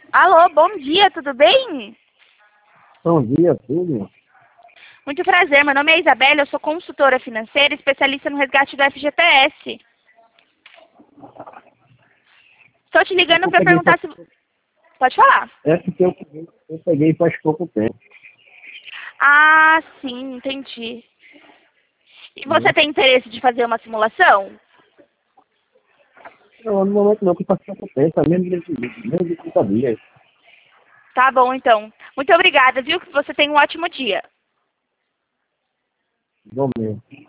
Alô, bom dia, tudo bem? Bom dia, tudo. Muito prazer, meu nome é Isabela, eu sou consultora financeira, especialista no resgate do FGTS. Estou te É que ligando eu para peguei perguntar se... Pode falar. é porque eu peguei faz pouco tempo. Ah, sim, entendi. E você Né? tem interesse de fazer uma simulação? Não, no momento não, que faz pouco tempo, é menos de 30 dias. Tá bom, então. Muito obrigada, viu? Que você tenha um ótimo dia. Igualmente.